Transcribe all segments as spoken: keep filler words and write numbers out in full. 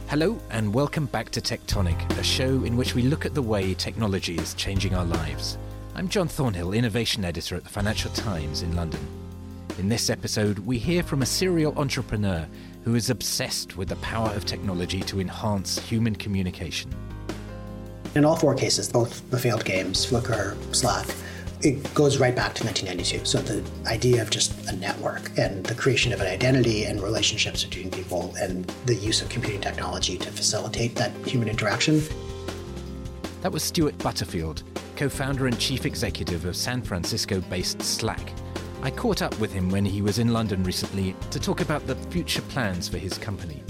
Hello and welcome back to Tectonic, a show in which we look at the way technology is changing our lives. I'm John Thornhill, Innovation Editor at the Financial Times in London. In this episode, we hear from a serial entrepreneur who is obsessed with the power of technology to enhance human communication. In all four cases, both the failed games, Flickr, Slack, it goes right back to nineteen ninety-two. So the idea of just a network and the creation of an identity and relationships between people and the use of computing technology to facilitate that human interaction. That was Stuart Butterfield, co-founder and chief executive of San Francisco-based Slack. I caught up with him when he was in London recently to talk about the future plans for his company.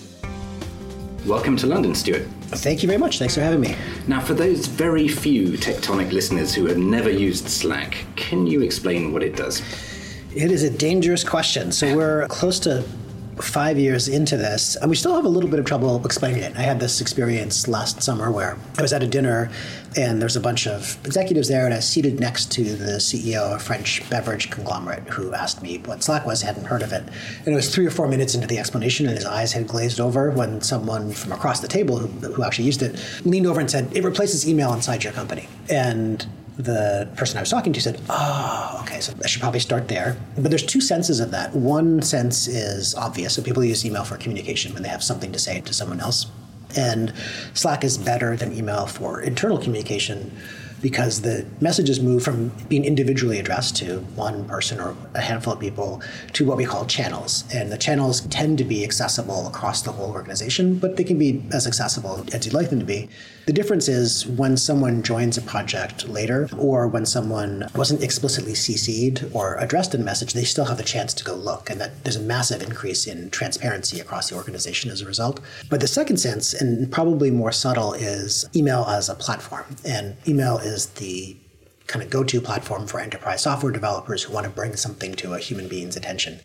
Welcome to London, Stuart. Thank you very much. Thanks for having me. Now, for those very few Tectonic listeners who have never used Slack, can you explain what it does? It is a dangerous question. So we're close to five years into this, and we still have a little bit of trouble explaining it. I had this experience last summer where I was at a dinner, and there's a bunch of executives there, and I was seated next to the C E O of a French beverage conglomerate who asked me what Slack was. I hadn't heard of it. And it was three or four minutes into the explanation, and his eyes had glazed over when someone from across the table who, who actually used it leaned over and said, "It replaces email inside your company." And the person I was talking to said, oh, okay, so I should probably start there. But there's two senses of that. One sense is obvious. So people use email for communication when they have something to say to someone else. And Slack is better than email for internal communication because the messages move from being individually addressed to one person or a handful of people to what we call channels. And the channels tend to be accessible across the whole organization, but they can be as accessible as you'd like them to be. The difference is when someone joins a project later, or when someone wasn't explicitly C C'd or addressed in a message, they still have the chance to go look. And that there's a massive increase in transparency across the organization as a result. But the second sense, and probably more subtle, is email as a platform. And email is the kind of go-to platform for enterprise software developers who want to bring something to a human being's attention.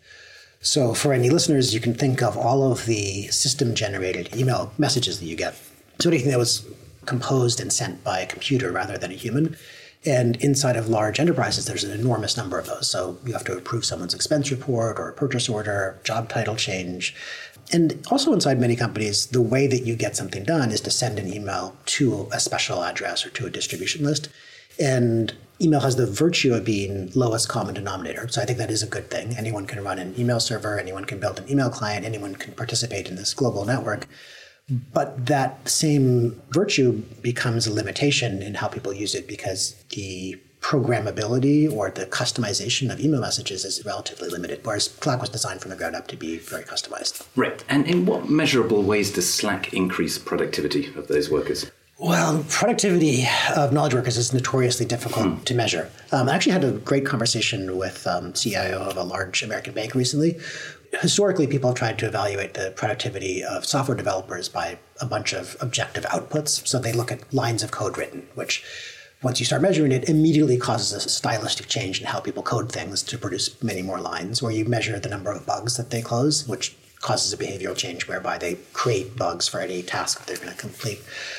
So for any listeners, you can think of all of the system-generated email messages that you get. So anything that was composed and sent by a computer rather than a human. And inside of large enterprises, there's an enormous number of those. So you have to approve someone's expense report or a purchase order, job title change. And also inside many companies, the way that you get something done is to send an email to a special address or to a distribution list. And email has the virtue of being lowest common denominator. So I think that is a good thing. Anyone can run an email server, anyone can build an email client, anyone can participate in this global network. But that same virtue becomes a limitation in how people use it because the programmability or the customization of email messages is relatively limited, whereas Slack was designed from the ground up to be very customized. Right. And in what measurable ways does Slack increase productivity of those workers? Well, productivity of knowledge workers is notoriously difficult hmm. to measure. Um, I actually had a great conversation with um, C I O of a large American bank recently. Historically, people have tried to evaluate the productivity of software developers by a bunch of objective outputs. So they look at lines of code written, which once you start measuring it, immediately causes a stylistic change in how people code things to produce many more lines, or you measure the number of bugs that they close, which causes a behavioral change whereby they create bugs for any task that they're going to complete.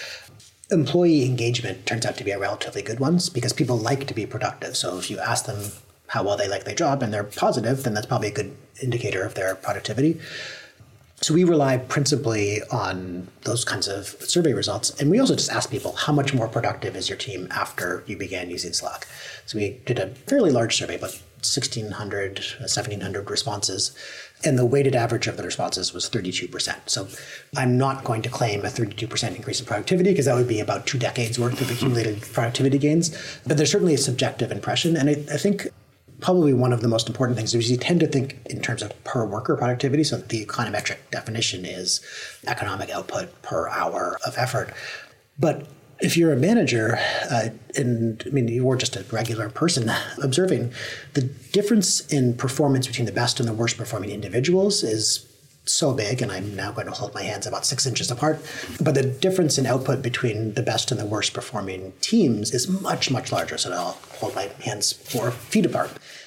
Employee engagement turns out to be a relatively good one because people like to be productive. So if you ask them how well they like their job and they're positive, then that's probably a good indicator of their productivity. So we rely principally on those kinds of survey results. And we also just ask people, how much more productive is your team after you began using Slack? So we did a fairly large survey, about sixteen hundred, seventeen hundred responses. And the weighted average of the responses was thirty-two percent. So I'm not going to claim a thirty-two percent increase in productivity because that would be about two decades worth of accumulated productivity gains. But there's certainly a subjective impression. And I, I think probably one of the most important things is you tend to think in terms of per worker productivity. So the econometric definition is economic output per hour of effort. But if you're a manager, uh, and I mean, you're just a regular person observing, the difference in performance between the best and the worst performing individuals is so big, and I'm now going to hold my hands about six inches apart. But the difference in output between the best and the worst performing teams is much, much larger. So I'll hold my hands four feet apart.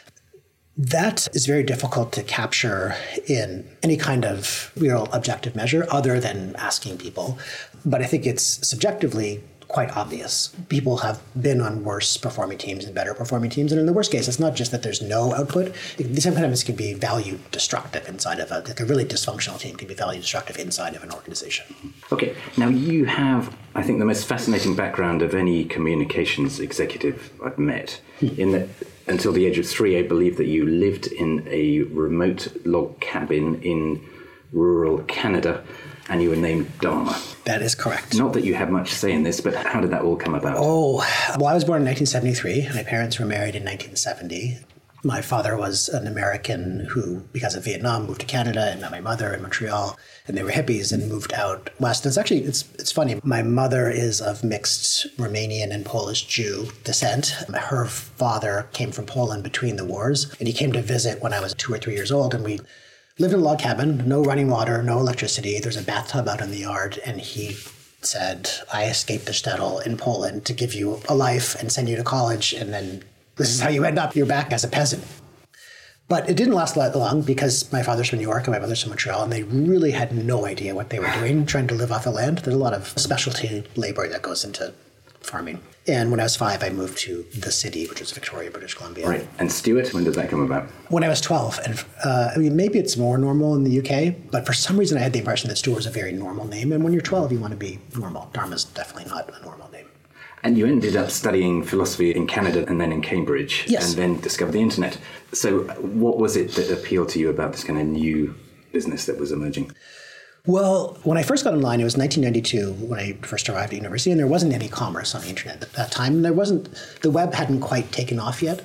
That is very difficult to capture in any kind of real objective measure other than asking people. But I think it's subjectively quite obvious. People have been on worse performing teams and better performing teams. And in the worst case, it's not just that there's no output. It, sometimes it can be value destructive inside of a, like a really dysfunctional team can be value destructive inside of an organization. Okay, now you have, I think, the most fascinating background of any communications executive I've met, hmm. in that until the age of three, I believe that you lived in a remote log cabin in rural Canada, and you were named Dharma. That is correct. Not that you have much say in this, but how did that all come about? Oh, well, I was born in nineteen seventy-three. My parents were married in nineteen seventy. My father was an American who, because of Vietnam, moved to Canada and met my mother in Montreal, and they were hippies and moved out west. And it's actually, it's it's funny. My mother is of mixed Romanian and Polish Jew descent. Her father came from Poland between the wars, and he came to visit when I was two or three years old, and we lived in a log cabin, no running water, no electricity. There's a bathtub out in the yard, and he said, I escaped the shtetl in Poland to give you a life and send you to college, and then this is how you end up. You're back as a peasant. But it didn't last that long because my father's from New York and my mother's from Montreal, and they really had no idea what they were doing, trying to live off the land. There's a lot of specialty labor that goes into farming. And when I was five, I moved to the city, which was Victoria, British Columbia. Right. And Stuart, when did that come about? When I was twelve. And uh, I mean, maybe it's more normal in the U K, but for some reason I had the impression that Stuart was a very normal name. And when you're twelve, you want to be normal. Dharma's definitely not a normal name. And you ended up studying philosophy in Canada and then in Cambridge. Yes. And then discovered the internet. So what was it that appealed to you about this kind of new business that was emerging? Well, when I first got online, it was nineteen ninety-two when I first arrived at university, and there wasn't any commerce on the internet at that time. And there wasn't, the web hadn't quite taken off yet.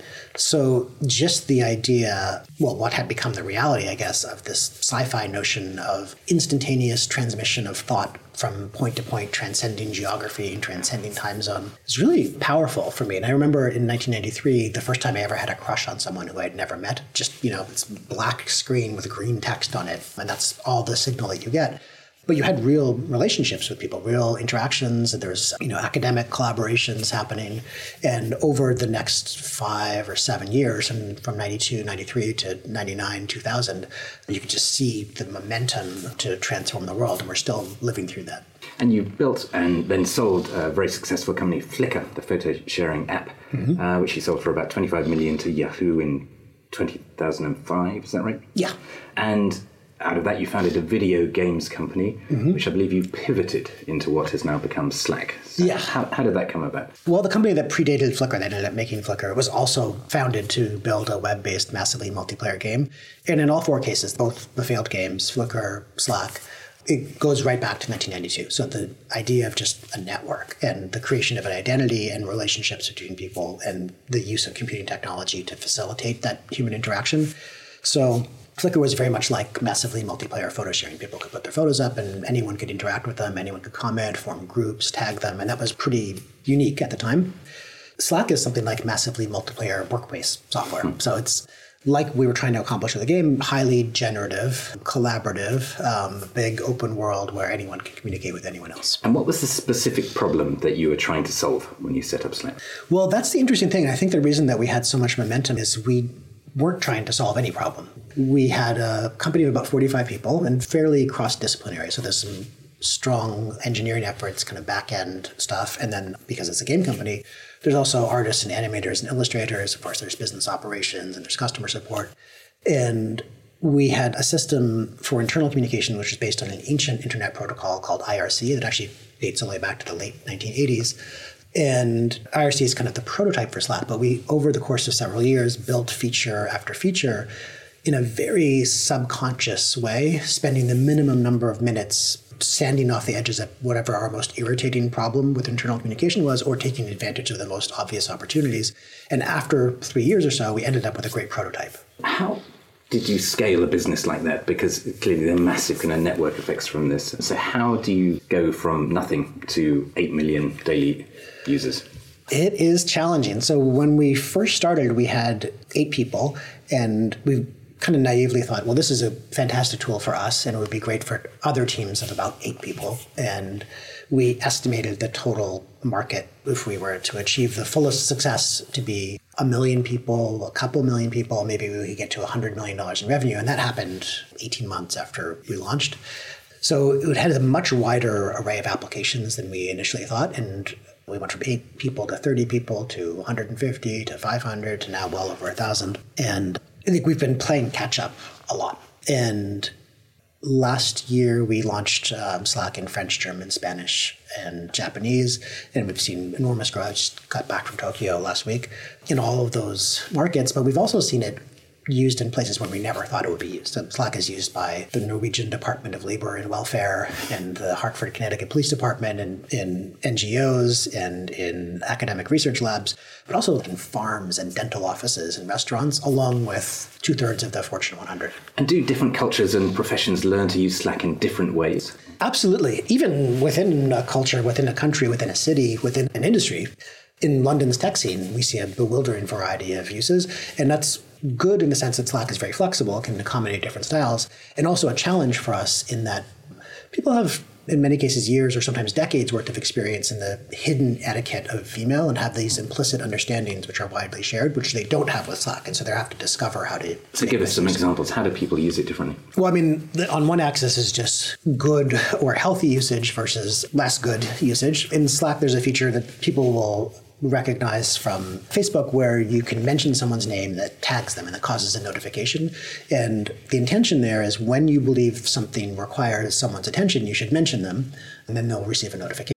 So just the idea, well, what had become the reality, I guess, of this sci-fi notion of instantaneous transmission of thought from point to point, transcending geography and transcending time zone, is really powerful for me. And I remember in nineteen ninety-three, the first time I ever had a crush on someone who I'd never met. Just, you know, it's black screen with green text on it, and that's all the signal that you get. But you had real relationships with people, real interactions, and there's, you know, academic collaborations happening. And over the next five or seven years, and from ninety-two, ninety-three to ninety-nine, two thousand, you could just see the momentum to transform the world, and we're still living through that. And you built and then sold a very successful company, Flickr, the photo sharing app, mm-hmm. uh, which you sold for about twenty-five million dollars to Yahoo in two thousand five, is that right? Yeah. And out of that, you founded a video games company, mm-hmm. which I believe you pivoted into what has now become Slack. So yeah. How, how did that come about? Well, the company that predated Flickr, that ended up making Flickr, was also founded to build a web-based, massively multiplayer game. And in all four cases, both the failed games, Flickr, Slack, it goes right back to nineteen ninety-two. So the idea of just a network and the creation of an identity and relationships between people and the use of computing technology to facilitate that human interaction. So Flickr was very much like massively multiplayer photo sharing. People could put their photos up and anyone could interact with them, anyone could comment, form groups, tag them, and that was pretty unique at the time. Slack is something like massively multiplayer workplace software. Mm-hmm. So it's like we were trying to accomplish with the game, highly generative, collaborative, um, big open world where anyone can communicate with anyone else. And what was the specific problem that you were trying to solve when you set up Slack? Well, that's the interesting thing. I think the reason that we had so much momentum is we weren't trying to solve any problem. We had a company of about forty-five people and fairly cross-disciplinary. So there's some strong engineering efforts, kind of back-end stuff. And then because it's a game company, there's also artists and animators and illustrators. Of course, there's business operations and there's customer support. And we had a system for internal communication, which is based on an ancient internet protocol called I R C that actually dates all the way back to the late nineteen eighties. And I R C is kind of the prototype for Slack, but we, over the course of several years, built feature after feature in a very subconscious way, spending the minimum number of minutes sanding off the edges of whatever our most irritating problem with internal communication was, or taking advantage of the most obvious opportunities. And after three years or so, we ended up with a great prototype. How did you scale a business like that? Because clearly there are massive kind of network effects from this. So how do you go from nothing to eight million daily users? It is challenging. So when we first started, we had eight people, and we kind of naively thought, well, this is a fantastic tool for us, and it would be great for other teams of about eight people. And we estimated the total market, if we were to achieve the fullest success, to be a million people, a couple million people, maybe we could get to one hundred million dollars in revenue. And that happened eighteen months after we launched. So it had a much wider array of applications than we initially thought. And We went from eight people to thirty people to one hundred fifty to five hundred to now well over one thousand. And I think we've been playing catch up a lot. And last year, we launched um, Slack in French, German, Spanish, and Japanese, and we've seen enormous growth. I just got back from Tokyo last week in all of those markets, but we've also seen it used in places where we never thought it would be used. So Slack is used by the Norwegian Department of Labor and Welfare and the Hartford, Connecticut Police Department and in N G Os and in academic research labs, but also in farms and dental offices and restaurants, along with two-thirds of the Fortune one hundred. And do different cultures and professions learn to use Slack in different ways? Absolutely. Even within a culture, within a country, within a city, within an industry. In London's tech scene, we see a bewildering variety of uses, and that's good in the sense that Slack is very flexible, can accommodate different styles, and also a challenge for us in that people have, in many cases, years or sometimes decades worth of experience in the hidden etiquette of email and have these implicit understandings which are widely shared, which they don't have with Slack, and so they have to discover how to... So give us some examples. How do people use it differently? Well, I mean, on one axis is just good or healthy usage versus less good usage. In Slack, there's a feature that people will recognize from Facebook where you can mention someone's name that tags them and that causes a notification. And the intention there is when you believe something requires someone's attention, you should mention them, and then they'll receive a notification.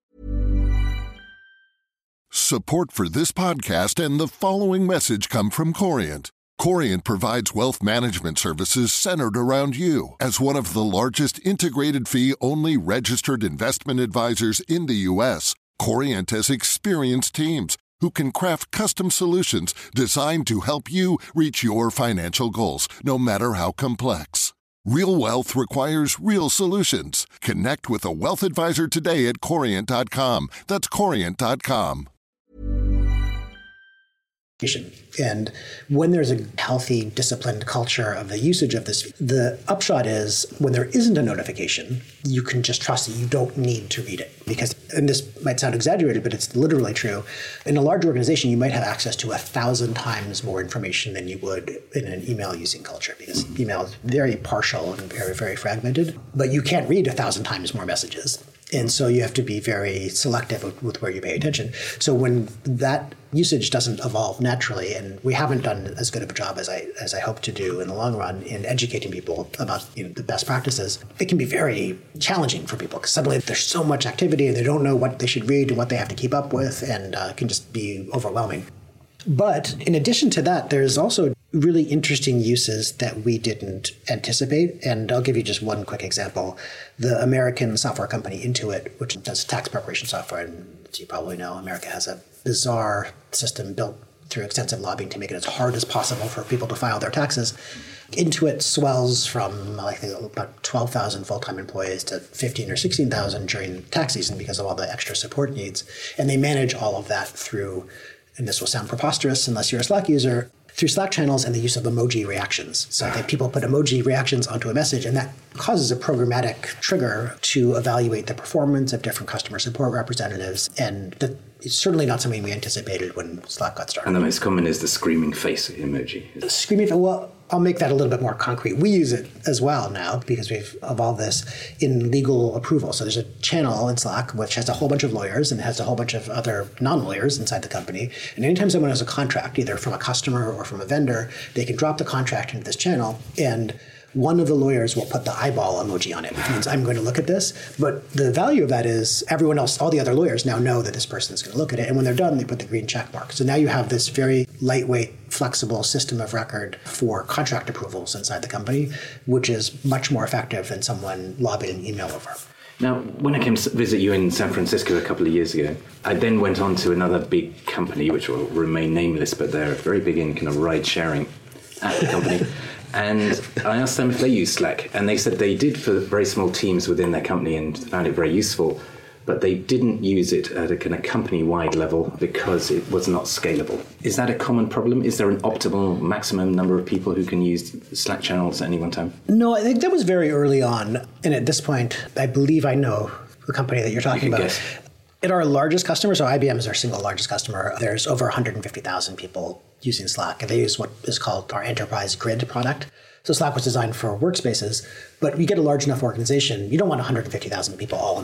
Support for this podcast and the following message come from Corient. Corient provides wealth management services centered around you. As one of the largest integrated fee-only registered investment advisors in the U S, Corient has experienced teams who can craft custom solutions designed to help you reach your financial goals, no matter how complex. Real wealth requires real solutions. Connect with a wealth advisor today at corient dot com. That's corient dot com. And when there's a healthy, disciplined culture of the usage of this, the upshot is when there isn't a notification, you can just trust that you don't need to read it. Because, and this might sound exaggerated, but it's literally true. In a large organization, you might have access to a thousand times more information than you would in an email using culture, because email is very partial and very, very fragmented. But you can't read a thousand times more messages. And so you have to be very selective with, with where you pay attention. So when that usage doesn't evolve naturally, and we haven't done as good of a job as I as I hope to do in the long run in educating people about, you know, the best practices, it can be very challenging for people because suddenly there's so much activity and they don't know what they should read and what they have to keep up with, and uh, it can just be overwhelming. But in addition to that, there's also really interesting uses that we didn't anticipate. And I'll give you just one quick example. The American software company Intuit, which does tax preparation software, and as you probably know, America has a bizarre system built through extensive lobbying to make it as hard as possible for people to file their taxes. Intuit swells from, I think, about twelve thousand full-time employees to fifteen or sixteen thousand during tax season because of all the extra support needs. And they manage all of that through, and this will sound preposterous unless you're a Slack user, through Slack channels and the use of emoji reactions. So that people put emoji reactions onto a message, and that causes a programmatic trigger to evaluate the performance of different customer support representatives. And that is certainly not something we anticipated when Slack got started. And the most common is the screaming face emoji. The screaming face, well, I'll make that a little bit more concrete. We use it as well now because we've evolved this in legal approval. So there's a channel in Slack which has a whole bunch of lawyers and has a whole bunch of other non-lawyers inside the company. And anytime someone has a contract, either from a customer or from a vendor, they can drop the contract into this channel, and one of the lawyers will put the eyeball emoji on it, which means I'm going to look at this. But the value of that is everyone else, all the other lawyers now know that this person is going to look at it. And when they're done, they put the green check mark. So now you have this very lightweight, flexible system of record for contract approvals inside the company, which is much more effective than someone lobbing an email over. Now, when I came to visit you in San Francisco a couple of years ago, I then went on to another big company, which will remain nameless, but they're very big in kind of ride-sharing app company. And I asked them if they use Slack, and they said they did for very small teams within their company and found it very useful, but they didn't use it at a kind of company-wide level because it was not scalable. Is that a common problem? Is there an optimal maximum number of people who can use Slack channels at any one time? No, I think that was very early on. And at this point, I believe I know the company that you're talking you about. Guess. At our largest customer, so I B M is our single largest customer, there's over one hundred fifty thousand people using Slack, and they use what is called our enterprise grid product. So Slack was designed for workspaces, but you get a large enough organization, you don't want one hundred fifty thousand people all in the same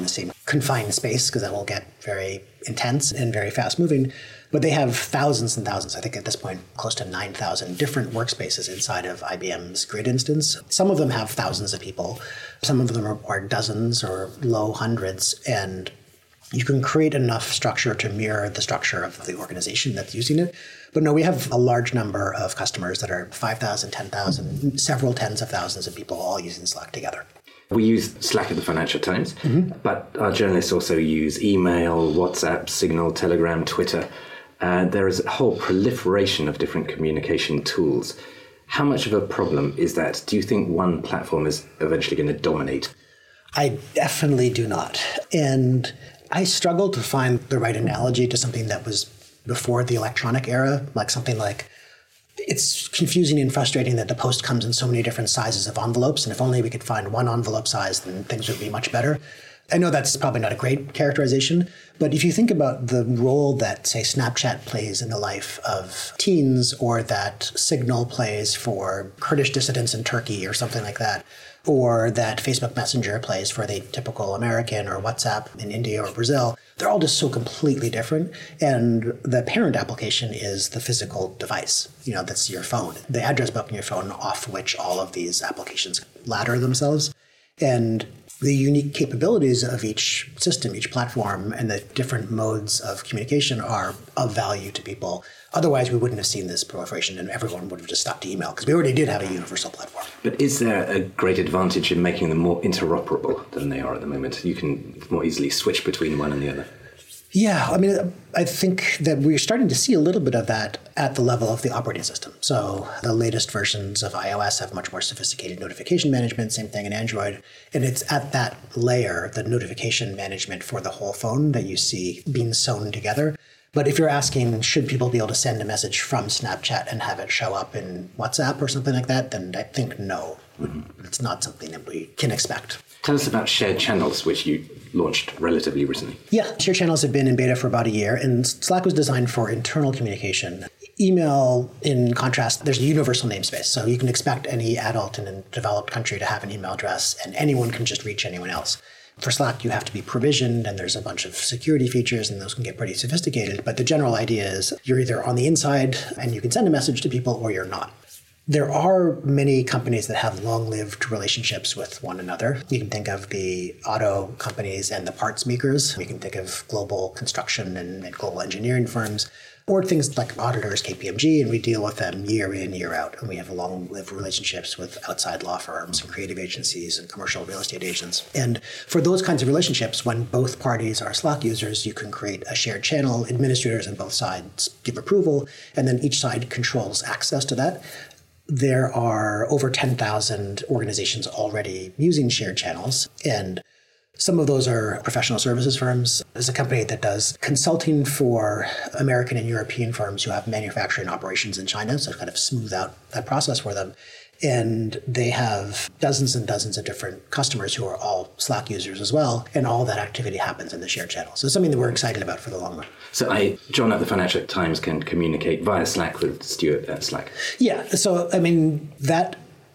confined space because that will get very intense and very fast moving. But they have thousands and thousands, I think at this point, close to nine thousand different workspaces inside of I B M's Grid instance. Some of them have thousands of people. Some of them are dozens or low hundreds. And you can create enough structure to mirror the structure of the organization that's using it. But no, we have a large number of customers that are five thousand, ten thousand, several tens of thousands of people all using Slack together. We use Slack at the Financial Times, mm-hmm. but our journalists also use email, WhatsApp, Signal, Telegram, Twitter. Uh, there is a whole proliferation of different communication tools. How much of a problem is that? Do you think one platform is eventually going to dominate? I definitely do not. And I struggle to find the right analogy to something that was before the electronic era, like something like, it's confusing and frustrating that the post comes in so many different sizes of envelopes, and if only we could find one envelope size, then things would be much better. I know that's probably not a great characterization, but if you think about the role that, say, Snapchat plays in the life of teens, or that Signal plays for Kurdish dissidents in Turkey or something like that, or that Facebook Messenger plays for the typical American, or WhatsApp in India or Brazil, they're all just so completely different. And the parent application is the physical device. You know, that's your phone, the address book in your phone off which all of these applications ladder themselves. And the unique capabilities of each system, each platform, and the different modes of communication are of value to people. Otherwise, we wouldn't have seen this proliferation, and everyone would have just stopped email, because we already did have a universal platform. But is there a great advantage in making them more interoperable than they are at the moment? You can more easily switch between one and the other. Yeah, I mean, I think that we're starting to see a little bit of that at the level of the operating system. So the latest versions of iOS have much more sophisticated notification management, same thing in Android. And it's at that layer, the notification management for the whole phone, that you see being sewn together. But if you're asking, should people be able to send a message from Snapchat and have it show up in WhatsApp or something like that, then I think no. Mm-hmm. It's not something that we can expect. Tell us about shared channels, which you launched relatively recently. Yeah, shared channels have been in beta for about a year, and Slack was designed for internal communication. Email, in contrast, there's a universal namespace, so you can expect any adult in a developed country to have an email address, and anyone can just reach anyone else. For Slack, you have to be provisioned, and there's a bunch of security features, and those can get pretty sophisticated. But the general idea is you're either on the inside, and you can send a message to people, or you're not. There are many companies that have long-lived relationships with one another. You can think of the auto companies and the parts makers. You can think of global construction and, and global engineering firms, or things like auditors, K P M G, and we deal with them year in, year out. And we have long-lived relationships with outside law firms and creative agencies and commercial real estate agents. And for those kinds of relationships, when both parties are Slack users, you can create a shared channel. Administrators on both sides give approval, and then each side controls access to that. There are over ten thousand organizations already using shared channels, and some of those are professional services firms. There's a company that does consulting for American and European firms who have manufacturing operations in China, so kind of smooth out that process for them. And they have dozens and dozens of different customers who are all Slack users as well, and all that activity happens in the shared channel. So it's something that we're excited about for the long run. So I, John at the Financial Times can communicate via Slack with Stuart at Slack. Yeah. So, I mean, that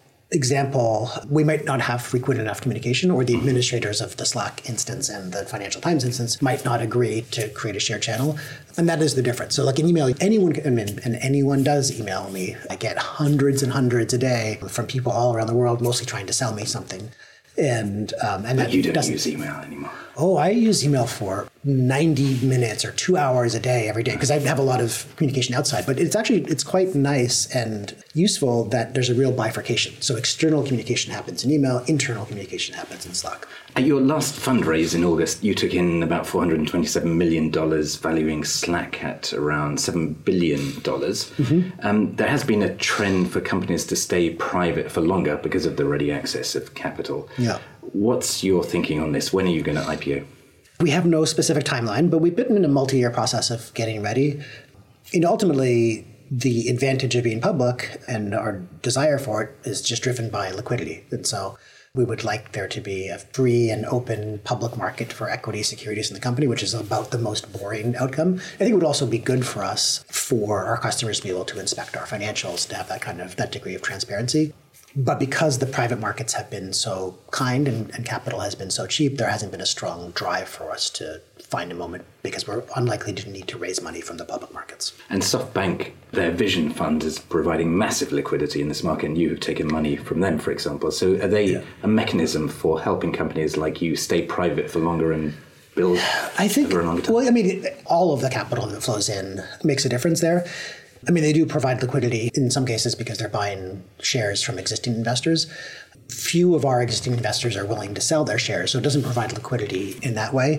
example, we might not have frequent enough communication, or the administrators of the Slack instance and the Financial Times instance might not agree to create a shared channel. And that is the difference. So like an email, anyone can, I mean, and anyone does email me. I get hundreds and hundreds a day from people all around the world, mostly trying to sell me something. And um, and but that you don't doesn't use email anymore. Oh, I use email for ninety minutes or two hours a day every day, because I have a lot of communication outside. But it's actually, it's quite nice and useful that there's a real bifurcation. So external communication happens in email, internal communication happens in Slack. At your last fundraise in August, you took in about four hundred twenty-seven million dollars, valuing Slack at around seven billion dollars. Mm-hmm. Um, there has been a trend for companies to stay private for longer because of the ready access of capital. Yeah. What's your thinking on this? When are you going to I P O? We have no specific timeline, but we've been in a multi-year process of getting ready. And ultimately, the advantage of being public and our desire for it is just driven by liquidity. And so we would like there to be a free and open public market for equity securities in the company, which is about the most boring outcome. I think it would also be good for us, for our customers to be able to inspect our financials, to have that kind of, that degree of transparency. But because the private markets have been so kind and, and capital has been so cheap, there hasn't been a strong drive for us to find a moment because we're unlikely to need to raise money from the public markets. And SoftBank, their Vision Fund, is providing massive liquidity in this market, and you have taken money from them, for example. So are they yeah. a mechanism for helping companies like you stay private for longer and build I think, over a longer time? Well, I mean, all of the capital that flows in makes a difference there. I mean, they do provide liquidity in some cases because they're buying shares from existing investors. Few of our existing investors are willing to sell their shares, so it doesn't provide liquidity in that way.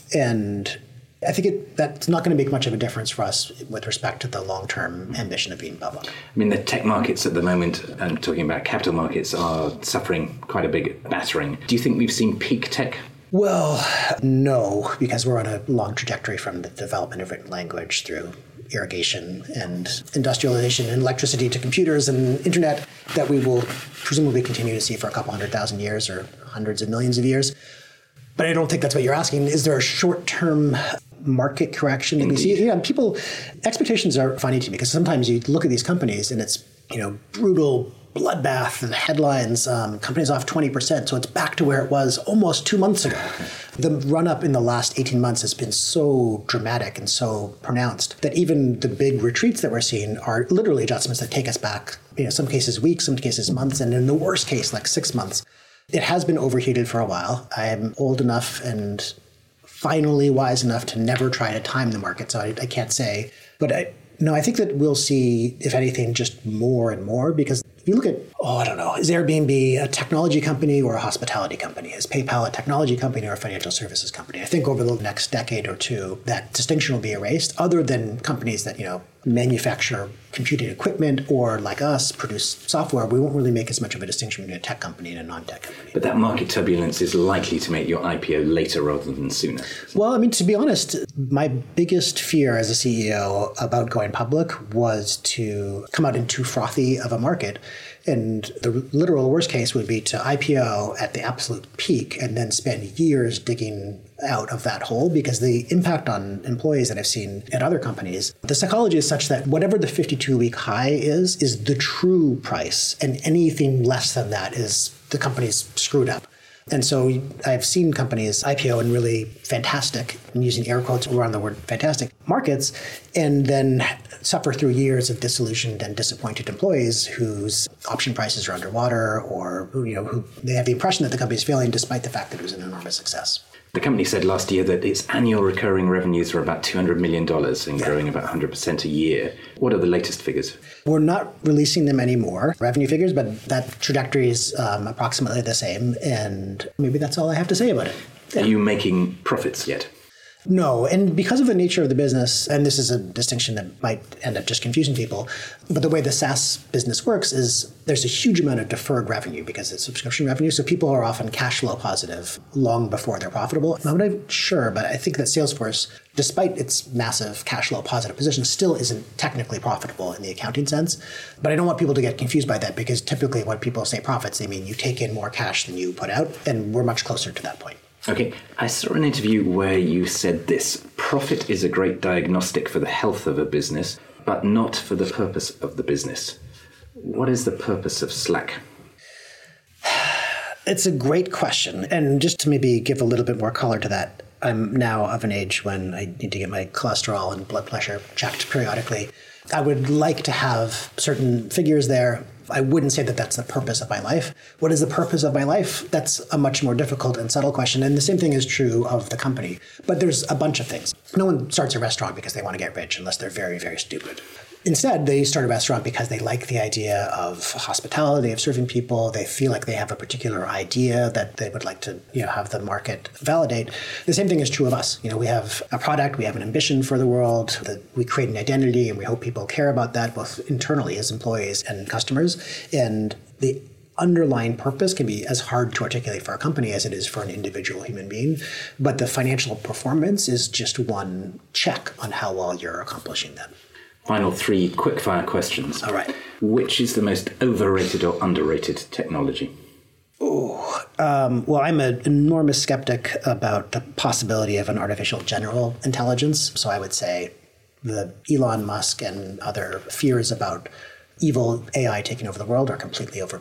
And I think it, that's not going to make much of a difference for us with respect to the long-term ambition of being public. I mean, the tech markets at the moment, and talking about capital markets, are suffering quite a big battering. Do you think we've seen peak tech? Well, no, because we're on a long trajectory from the development of written language through irrigation and industrialization and electricity to computers and internet that we will presumably continue to see for a couple hundred thousand years or hundreds of millions of years. But I don't think that's what you're asking. Is there a short-term market correction that we see? Yeah, people, expectations are funny to me because sometimes you look at these companies and it's, you know, brutal bloodbath and headlines, um, companies off twenty percent. So it's back to where it was almost two months ago. The run-up in the last eighteen months has been so dramatic and so pronounced that even the big retreats that we're seeing are literally adjustments that take us back, you know, some cases weeks, some cases months, and in the worst case, like six months. It has been overheated for a while. I'm old enough and finally wise enough to never try to time the market, so I, I can't say. But I, no, I think that we'll see, if anything, just more and more because if you look at, oh, I don't know, is Airbnb a technology company or a hospitality company? Is PayPal a technology company or a financial services company? I think over the next decade or two, that distinction will be erased, other than companies that, you know, manufacture computing equipment or, like us, produce software. We won't really make as much of a distinction between a tech company and a non-tech company. But that market turbulence is likely to make your I P O later rather than sooner. Well, I mean, to be honest, my biggest fear as a C E O about going public was to come out in too frothy of a market. And the literal worst case would be to I P O at the absolute peak and then spend years digging out of that hole, because the impact on employees that I've seen at other companies, the psychology is such that whatever the fifty-two week high is, is the true price. And anything less than that is the company's screwed up. And so I've seen companies I P O in really fantastic, I'm using air quotes around the word fantastic, markets, and then suffer through years of disillusioned and disappointed employees whose option prices are underwater, or who, you know, who they have the impression that the company is failing despite the fact that it was an enormous success. The company said last year that its annual recurring revenues were about two hundred million dollars and yeah. growing about one hundred percent a year. What are the latest figures? We're not releasing them anymore, revenue figures, but that trajectory is um, approximately the same. And maybe that's all I have to say about it. Are you making profits yet? No, and because of the nature of the business, and this is a distinction that might end up just confusing people, but the way the SaaS business works is there's a huge amount of deferred revenue because it's subscription revenue, so people are often cash flow positive long before they're profitable. I'm not sure, but I think that Salesforce, despite its massive cash flow positive position, still isn't technically profitable in the accounting sense. But I don't want people to get confused by that, because typically when people say profits, they mean you take in more cash than you put out, and we're much closer to that point. Okay, I saw an interview where you said this: profit is a great diagnostic for the health of a business, but not for the purpose of the business. What is the purpose of Slack? It's a great question. And just to maybe give a little bit more color to that, I'm now of an age when I need to get my cholesterol and blood pressure checked periodically. I would like to have certain figures there. I wouldn't say that that's the purpose of my life. What is the purpose of my life? That's a much more difficult and subtle question. And the same thing is true of the company. But there's a bunch of things. No one starts a restaurant because they want to get rich unless they're very, very stupid. Instead, they start a restaurant because they like the idea of hospitality, of serving people. They feel like they have a particular idea that they would like to, you know, have the market validate. The same thing is true of us. You know, we have a product, we have an ambition for the world, that we create an identity, and we hope people care about that, both internally as employees and customers. And the underlying purpose can be as hard to articulate for a company as it is for an individual human being. But the financial performance is just one check on how well you're accomplishing that. Final three quick-fire questions. All right. Which is the most overrated or underrated technology? Oh, um, well, I'm an enormous skeptic about the possibility of an artificial general intelligence. So I would say the Elon Musk and other fears about evil A I taking over the world are completely overblown.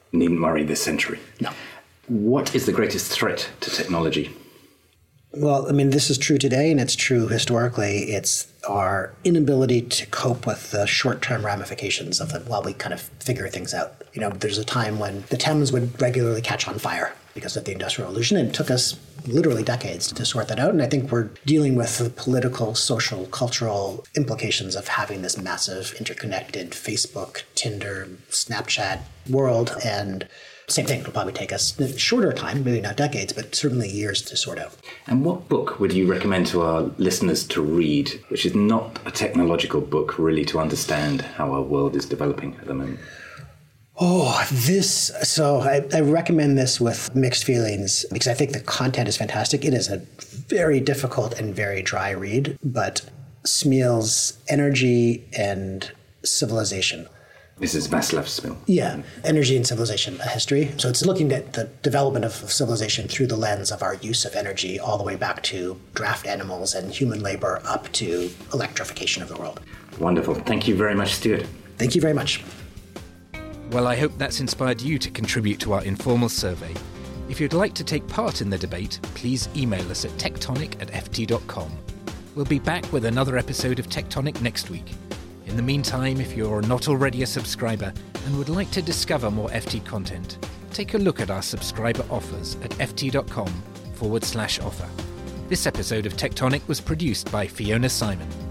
needn't worry this century. No. What is the greatest threat to technology? Well, I mean, this is true today, and it's true historically. It's our inability to cope with the short-term ramifications of it while we kind of figure things out. You know, there's a time when the Thames would regularly catch on fire because of the Industrial Revolution, and it took us literally decades to sort that out. And I think we're dealing with the political, social, cultural implications of having this massive interconnected Facebook, Tinder, Snapchat world. And same thing, it'll probably take us a shorter time, maybe not decades, but certainly years to sort out. And what book would you recommend to our listeners to read, which is not a technological book, really to understand how our world is developing at the moment? Oh, this, so I, I recommend this with mixed feelings because I think the content is fantastic. It is a very difficult and very dry read, but Smil's Energy and Civilization. This is Václav Smil. Yeah, Energy and Civilization, a history. So it's looking at the development of civilization through the lens of our use of energy all the way back to draft animals and human labor up to electrification of the world. Wonderful. Thank you very much, Stuart. Thank you very much. Well, I hope that's inspired you to contribute to our informal survey. If you'd like to take part in the debate, please email us at tectonic at f t dot com. We'll be back with another episode of Tectonic next week. In the meantime, if you're not already a subscriber and would like to discover more F T content, take a look at our subscriber offers at ft.com forward slash offer. This episode of Tectonic was produced by Fiona Simon.